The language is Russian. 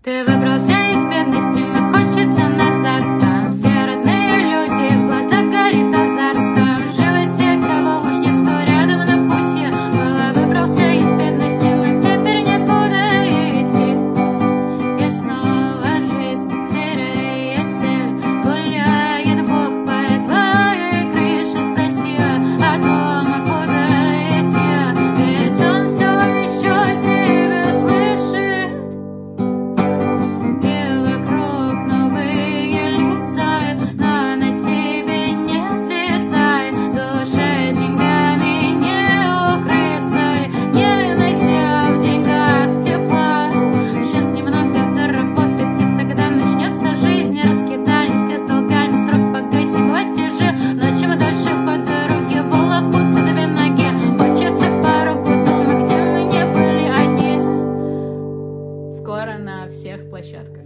Ты выбрался из бедности, но хочется назад. Там все родные люди, в глазах горит азарт. Там живут те, кого уж нет, кто рядом на пути. Было выбрался из бедности, но теперь некуда идти. И снова жизнь теряет цель. Гуляет Бог по твоей крыше, спроси о том, а куда идти. Ведь Он все еще тебя слышит. И вокруг новые лица, но на тебе нет лица. Душа деньгами не укрыться, не найти в деньгах тепла. Сейчас немного заработать, и тогда начнется жизнь. Раскидаемся долгами, срок погасим платежи. Но чем дальше по дороге волокутся две ноги, хочется порогу дома, где мы не были одни. Скоро на всех площадках.